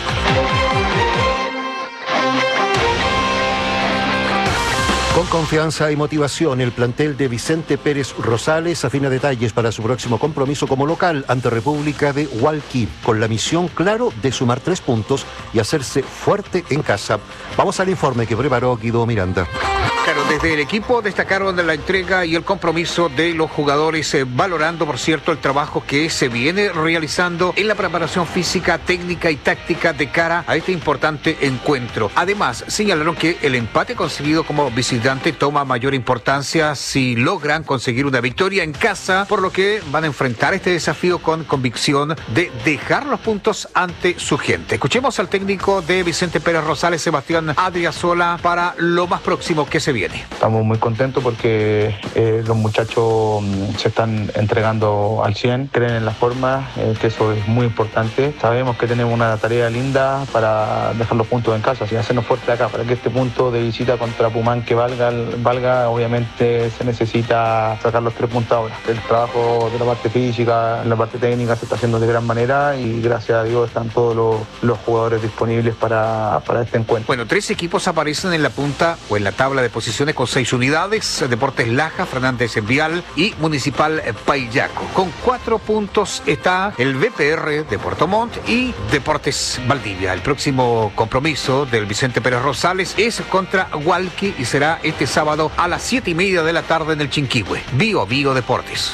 F: Con confianza y motivación, el plantel de Vicente Pérez Rosales afina detalles para su próximo compromiso como local ante República de Hualqui, con la misión, claro, de sumar tres puntos y hacerse fuerte en casa. Vamos al informe que preparó Guido Miranda.
T: Claro, desde el equipo destacaron de la entrega y el compromiso de los jugadores, eh, valorando, por cierto, el trabajo que se viene realizando en la preparación física, técnica y táctica de cara a este importante encuentro. Además, señalaron que el empate conseguido como visitante toma mayor importancia si logran conseguir una victoria en casa, por lo que van a enfrentar este desafío con convicción de dejar los puntos ante su gente. Escuchemos al técnico de Vicente Pérez Rosales, Sebastián Adriasola, para lo más próximo que se viene.
O: Estamos muy contentos porque eh, los muchachos mm, se están entregando al cien, creen en la forma, eh, que eso es muy importante. Sabemos que tenemos una tarea linda para dejar los puntos en casa y hacernos fuerte acá, para que este punto de visita contra Pumán que valga, valga, obviamente se necesita sacar los tres puntos ahora. El trabajo de la parte física, la parte técnica se está haciendo de gran manera y gracias a Dios están todos los, los jugadores disponibles para, para este encuentro.
T: Bueno, tres equipos aparecen en la punta o en la tabla de posiciones con seis unidades: Deportes Laja, Fernández Vial y Municipal Paillaco. Con cuatro puntos está el V P R de Puerto Montt y Deportes Valdivia. El próximo compromiso del Vicente Pérez Rosales es contra Hualqui y será este sábado a las siete y media de la tarde en el Chinquihue. Bio Bio Deportes.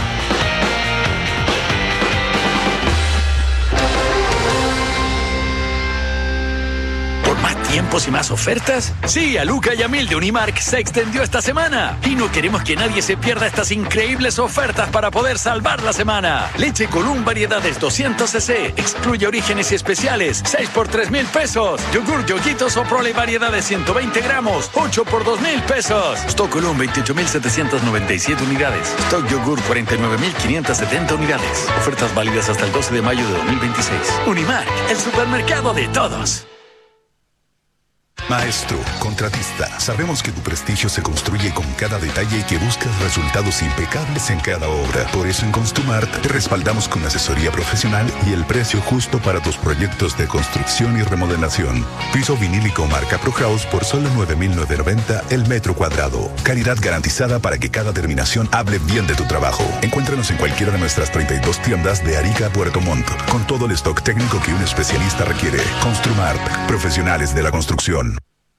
P: ¿Tiempos y más ofertas? Sí, a Luca y a Mil de Unimark se extendió esta semana. Y no queremos que nadie se pierda estas increíbles ofertas para poder salvar la semana. Leche Column variedades doscientos centilitros. Excluye orígenes y especiales. seis por tres mil pesos. Yogur Yoguitos o Prole variedades ciento veinte gramos. ocho por dos mil pesos. Stock Column veintiocho mil setecientos noventa y siete unidades. Stock Yogur cuarenta y nueve mil quinientos setenta unidades. Ofertas válidas hasta el doce de mayo de dos mil veintiséis. Unimark, el supermercado de todos.
Q: Maestro, contratista, sabemos que tu prestigio se construye con cada detalle y que buscas resultados impecables en cada obra. Por eso en Construmart te respaldamos con asesoría profesional y el precio justo para tus proyectos de construcción y remodelación. Piso vinílico marca ProHouse por solo nueve mil novecientos noventa el metro cuadrado. Calidad garantizada para que cada terminación hable bien de tu trabajo. Encuéntranos en cualquiera de nuestras treinta y dos tiendas de Arica a Puerto Montt, con todo el stock técnico que un especialista requiere. Construmart, profesionales de la construcción.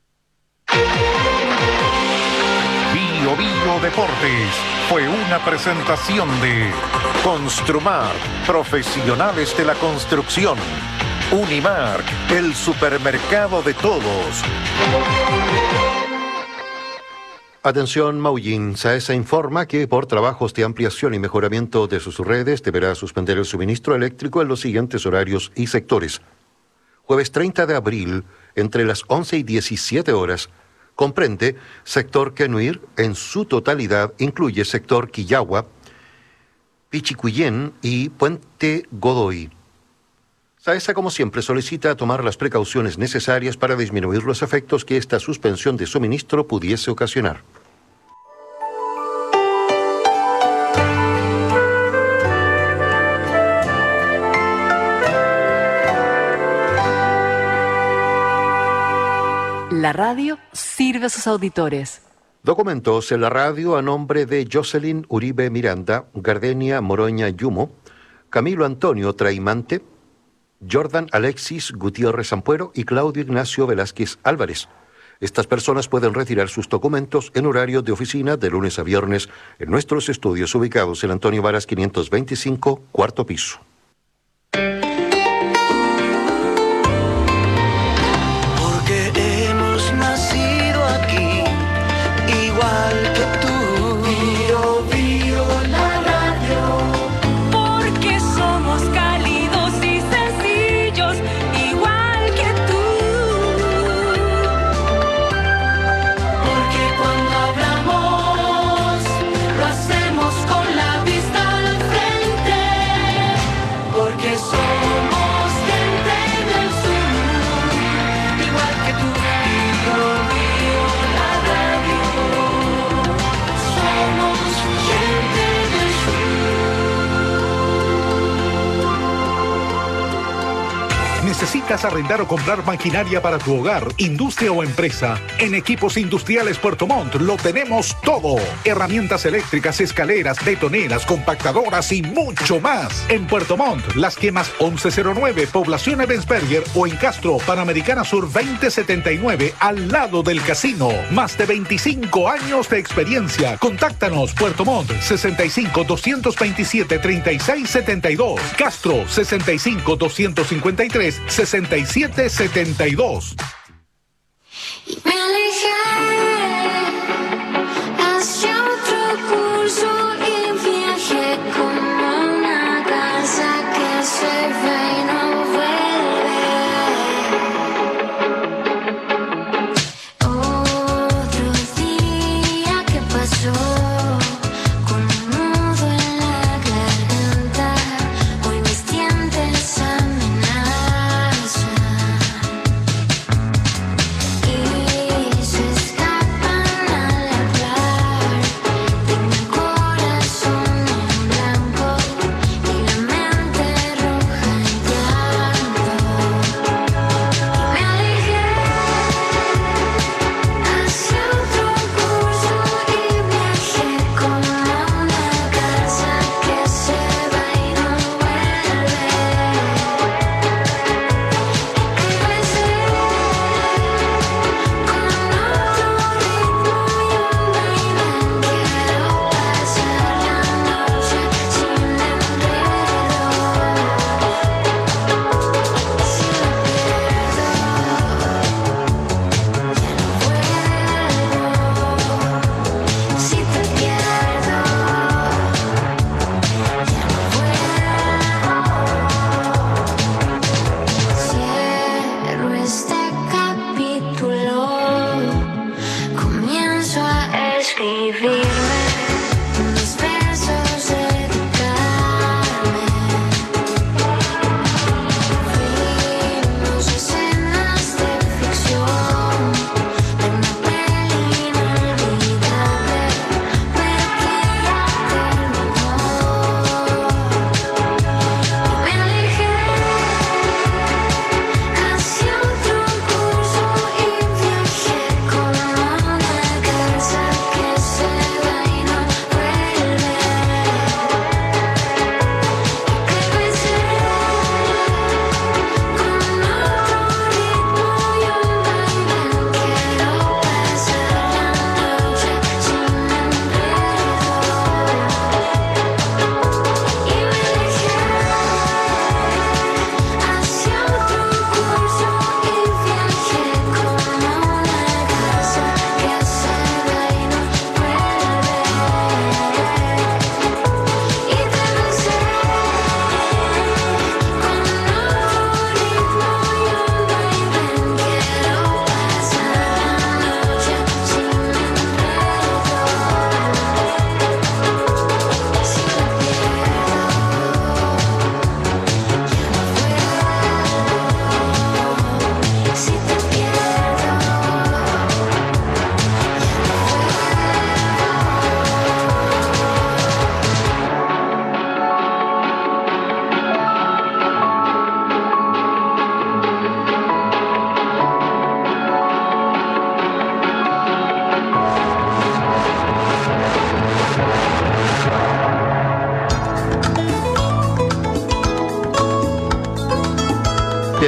E: Bio Bio Deportes fue una presentación de Construmart, profesionales de la construcción. Unimark, el supermercado de todos.
F: Atención Maullín, SAESA informa que por trabajos de ampliación y mejoramiento de sus redes deberá suspender el suministro eléctrico en los siguientes horarios y sectores. Jueves treinta de abril, entre las once y diecisiete horas, comprende sector Quenuir en su totalidad, incluye sector Quillagua, Pichicuyén y Puente Godoy. SAESA, como siempre, solicita tomar las precauciones necesarias para disminuir los efectos que esta suspensión de suministro pudiese ocasionar.
L: La radio sirve a sus auditores.
F: Documentos en la radio a nombre de Jocelyn Uribe Miranda, Gardenia Moroña Yumo, Camilo Antonio Traimante, Jordan Alexis Gutiérrez Ampuero y Claudio Ignacio Velázquez Álvarez. Estas personas pueden retirar sus documentos en horario de oficina de lunes a viernes en nuestros estudios ubicados en Antonio Varas quinientos veinticinco, cuarto piso.
R: Porque hemos nacido aquí, igual que tú. Bio, bio, la radio.
S: Porque somos cálidos y sencillos, igual que tú.
R: Porque cuando hablamos, lo hacemos con la vista al frente. Porque somos gente del sur, igual que tú. Bio, bio, la radio. Somos gente del
U: ¿Necesitas arrendar o comprar maquinaria para tu hogar, industria o empresa? En Equipos Industriales Puerto Montt lo tenemos todo. Herramientas eléctricas, escaleras, betoneras, compactadoras y mucho más. En Puerto Montt, Las Quemas once cero nueve, Población Ebensberger, o en Castro, Panamericana Sur veinte setenta y nueve, al lado del casino. Más de veinticinco años de experiencia. Contáctanos, Puerto Montt, sesenta y cinco, doscientos veintisiete, treinta y seis setenta y dos. Castro, sesenta y cinco, doscientos cincuenta y tres, sesenta y siete setenta y dos.
R: Me alejé hacia otro curso y viajé como una casa que se va y no vuelve. Otro día que pasó con un nudo en la garganta, hoy mis dientes amenazan. Y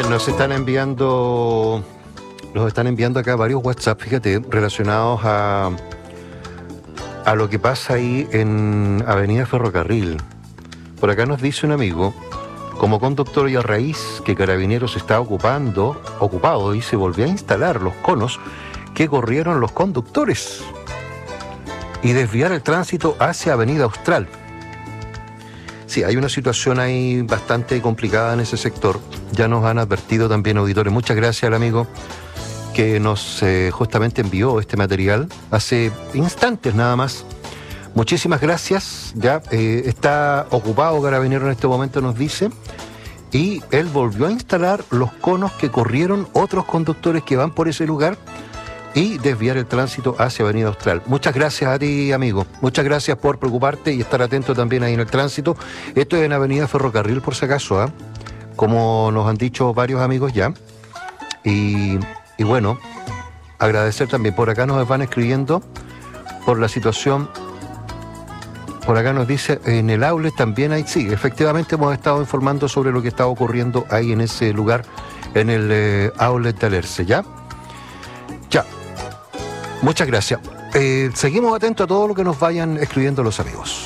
F: Bien, nos están enviando, nos están enviando acá varios WhatsApp, fíjate, relacionados a, a lo que pasa ahí en Avenida Ferrocarril. Por acá nos dice un amigo, como conductor y a raíz que Carabineros está ocupando, ocupado y se volvió a instalar los conos que corrieron los conductores y desviar el tránsito hacia Avenida Austral. Sí, hay una situación ahí bastante complicada en ese sector. Ya nos han advertido también auditores. Muchas gracias al amigo que nos eh, justamente envió este material hace instantes nada más. Muchísimas gracias. Ya eh, está ocupado Carabinero en este momento, nos dice. Y él volvió a instalar los conos que corrieron otros conductores que van por ese lugar y desviar el tránsito hacia Avenida Austral. Muchas gracias a ti, amigo. Muchas gracias por preocuparte y estar atento también ahí en el tránsito. Esto es en Avenida Ferrocarril, por si acaso, ¿eh? Como nos han dicho varios amigos ya. Y, y bueno, agradecer también. Por acá nos van escribiendo por la situación. Por acá nos dice, en el outlet también hay... Sí, efectivamente hemos estado informando sobre lo que está ocurriendo ahí en ese lugar, en el eh, outlet de Alerce, ¿ya? Ya. Muchas gracias. Eh, seguimos atentos a todo lo que nos vayan escribiendo los amigos.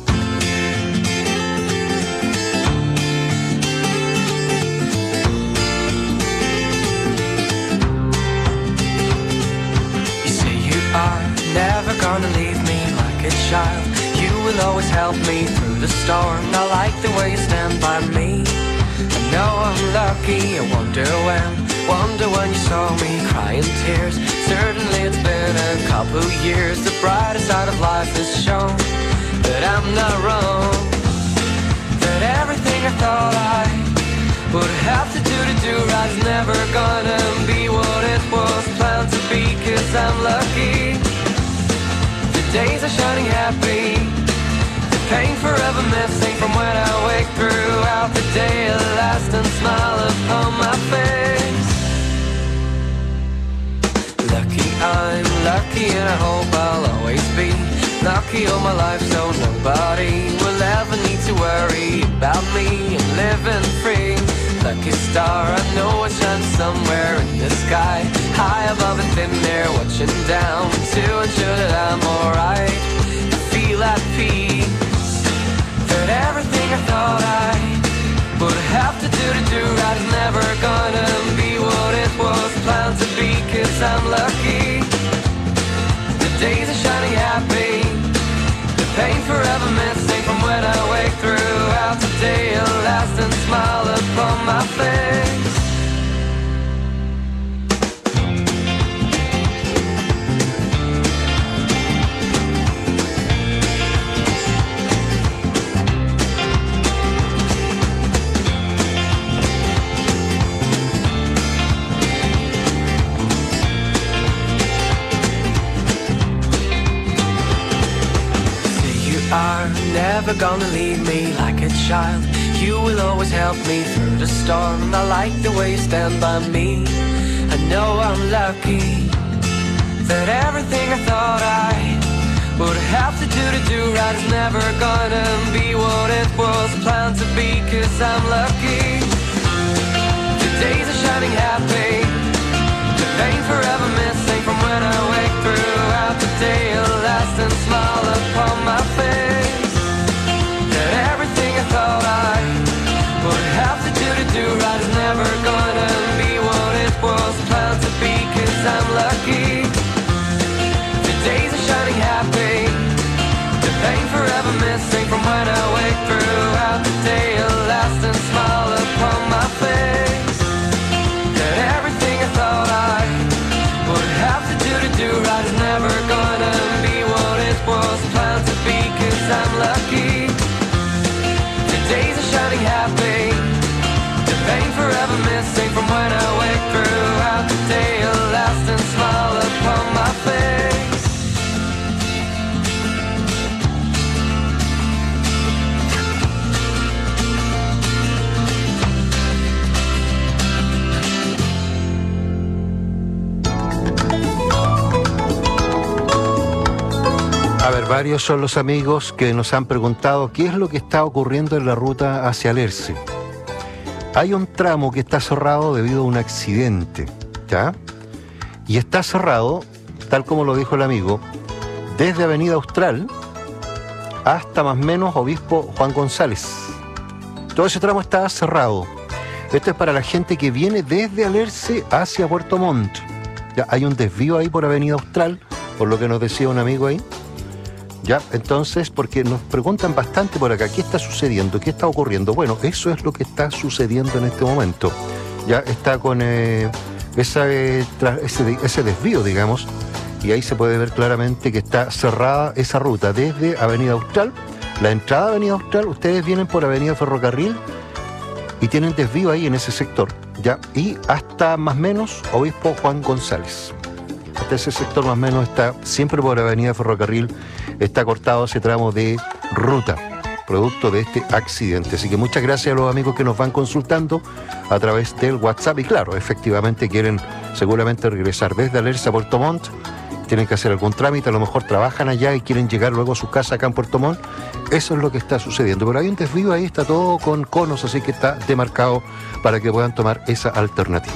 A: You say you are never gonna leave me like a child. You will always help me through the storm. I like the way you stand by me. I know I'm lucky, I wonder when. Wonder when you saw me crying tears. Certainly it's been a couple years. The brighter side of life is shown. But I'm not wrong. That everything I thought I would have to do to do right is never gonna be what it was planned to be. Cause I'm lucky. The days are shining happy. The pain forever missing from when I wake throughout the day. A lasting smile upon my face. Lucky, I'm lucky and I hope I'll always be lucky all my life, so nobody will ever need to worry about me. I'm living free. Lucky star, I know it shines somewhere in the sky, high above and thin air, watching down to ensure that I'm alright. I feel at peace. That everything I thought I would have to do to do right is never gonna be what it was planned to be. Cause I'm lucky. The days are shining happy. The pain forever missing from when I wake throughout the day. A lasting smile upon my face. Are never gonna leave me like a child. You will always help me through the storm. I like the way you stand by me. I know I'm lucky. That everything I thought I would have to do to do right is never gonna be what it was planned to be. Cause I'm lucky. The days are shining happy. The pain forever missing from when I wake throughout the day. A lasting smile upon my face. That everything I thought I would have to do to do right is never gonna be what it was planned to be. Cause I'm lucky. The days are shining happy. The pain forever missing from when I wake throughout the day. A lasting smile upon my face. That everything I thought I would have to do to do right is never gonna be what it was planned to be. Cause I'm lucky. The days are shining happy. The pain forever missing from when I wake throughout the day. A lasting smile upon my face.
F: A ver, varios son los amigos que nos han preguntado qué es lo que está ocurriendo en la ruta hacia Alerce. hay un tramo que está cerrado debido a un accidente, ¿ya? Y está cerrado, tal como lo dijo el amigo, desde Avenida Austral hasta más o menos Obispo Juan González. Todo ese tramo está cerrado. Esto es para la gente que viene desde Alerce hacia Puerto Montt. Ya hay un desvío ahí por Avenida Austral, por lo que nos decía un amigo ahí. Ya, entonces, porque nos preguntan bastante por acá, ¿qué está sucediendo? ¿Qué está ocurriendo? Bueno, eso es lo que está sucediendo en este momento. Ya está con eh, esa, eh, tra- ese, ese desvío, digamos, y ahí se puede ver claramente que está cerrada esa ruta desde Avenida Austral. La entrada a Avenida Austral, ustedes vienen por Avenida Ferrocarril y tienen desvío ahí en ese sector, ya, y hasta más o menos Obispo Juan González. Hasta ese sector más o menos está siempre por Avenida Ferrocarril, está cortado ese tramo de ruta, producto de este accidente. Así que muchas gracias a los amigos que nos van consultando a través del WhatsApp. Y claro, efectivamente quieren seguramente regresar desde Alerce a Puerto Montt, tienen que hacer algún trámite, a lo mejor trabajan allá y quieren llegar luego a su casa acá en Puerto Montt. Eso es lo que está sucediendo. Pero hay un desvío ahí, está todo con conos, así que está demarcado para que puedan tomar esa alternativa.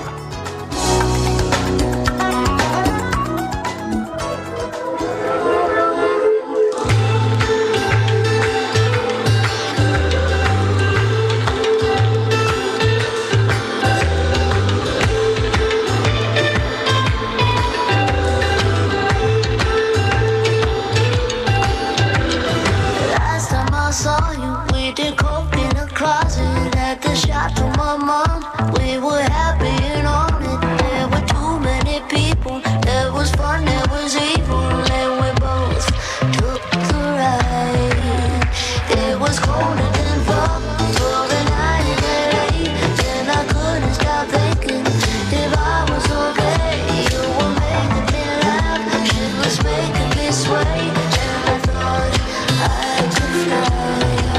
R: Last time I saw you, we did coke in a closet at the shop to my mom. We were happy and on it. There were too many people. There was fun, there was evil, and we both took the ride. It was colder than fall for the night in L A, and I couldn't stop thinking if I was okay. You were making me laugh, shit was making me sway, and I thought I could fly.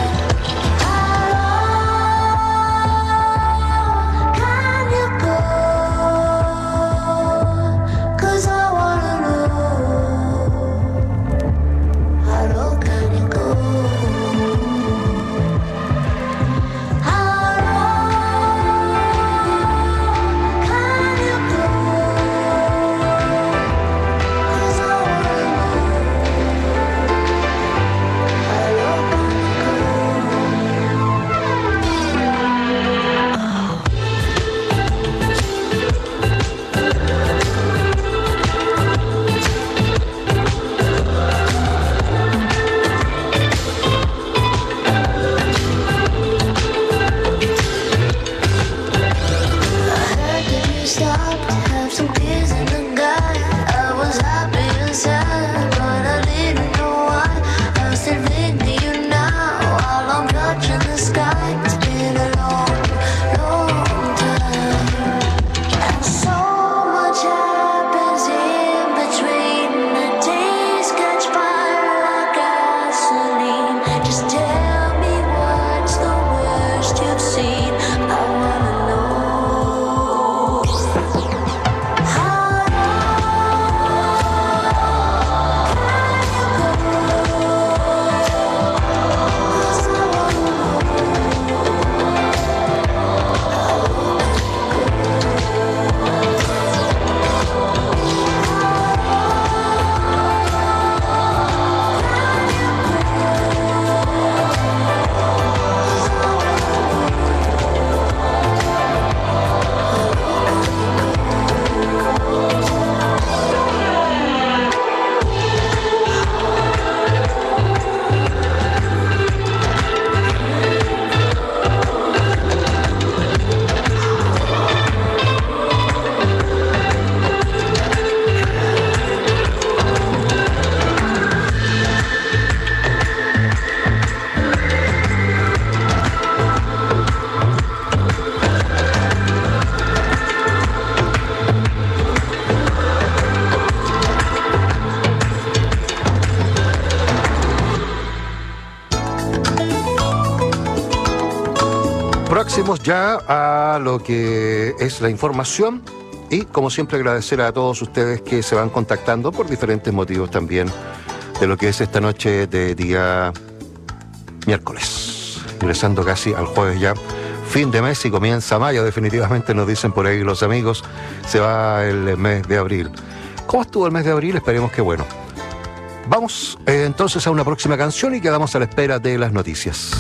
R: Can you go? 'Cause I wanna know. How low can you go? How low can you go? 'Cause I wanna you stopped to have some kids in the guy. I was happy and sad, but I didn't know why. I'm still thinking you now while I'm touching the sky. It's been a long, long time, and so much happens in between. The days catch fire like gasoline. Just tell me what's the worst you've seen. I wanna know.
F: Próximos ya a lo que es la información y como siempre agradecer a todos ustedes que se van contactando por diferentes motivos también de lo que es esta noche de día miércoles, ingresando casi al jueves ya fin de mes y comienza mayo, definitivamente nos dicen por ahí los amigos, se va el mes de abril. ¿Cómo estuvo el mes de abril? Esperemos que bueno. Vamos eh, entonces a una próxima canción y quedamos a la espera de las noticias.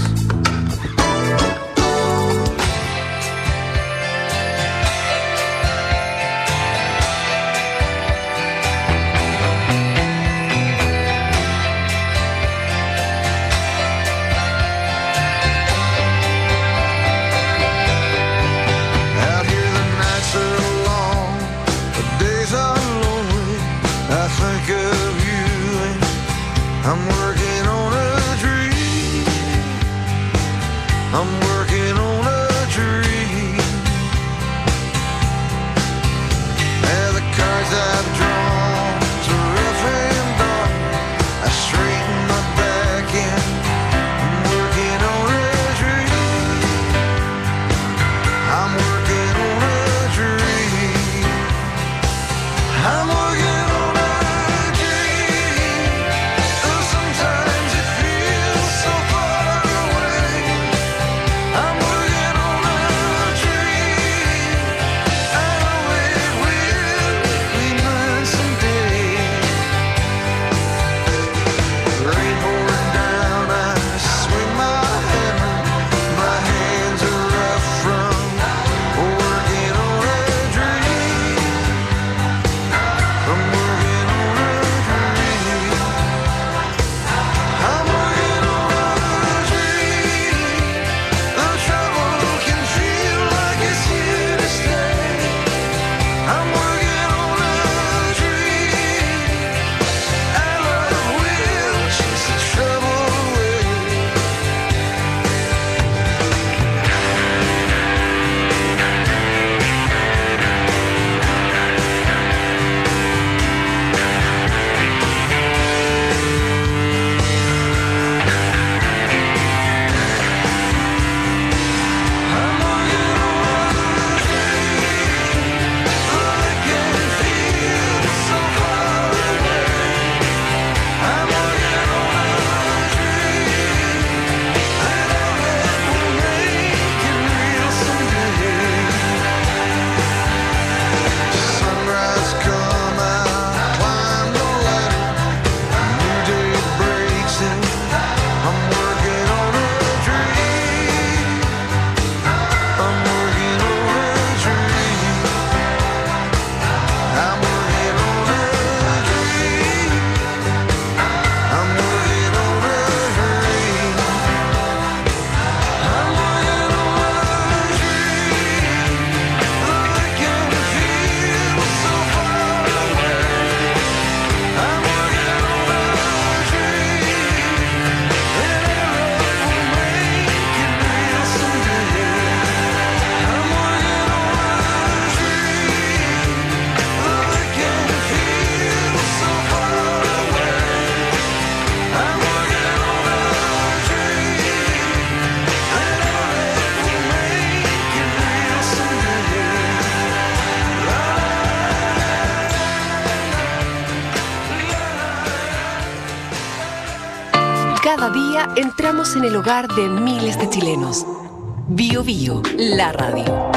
L: Cada día entramos en el hogar de miles de chilenos. Bio Bio, la radio.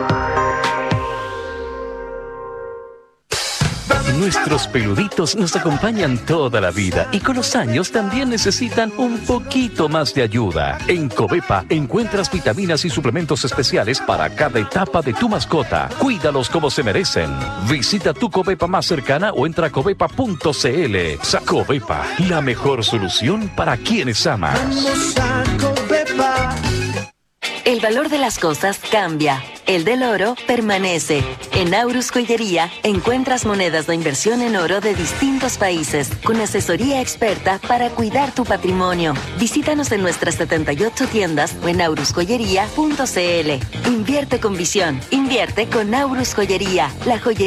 B: Nuestros peluditos nos acompañan toda la vida y con los años también necesitan un poquito más de ayuda. En Covepa encuentras vitaminas y suplementos especiales para cada etapa de tu mascota. Cuídalos como se merecen. Visita tu Covepa más cercana o entra a covepa punto cl. Covepa, la mejor solución para quienes amas.
C: Vamos a Covepa.
I: El valor de las cosas cambia. El del oro permanece. En Aurus Joyería encuentras monedas de inversión en oro de distintos países, con asesoría experta para cuidar tu patrimonio. Visítanos en nuestras setenta y ocho tiendas o en aurus joyería punto cl. Invierte con visión. Invierte con Aurus Joyería, la joyería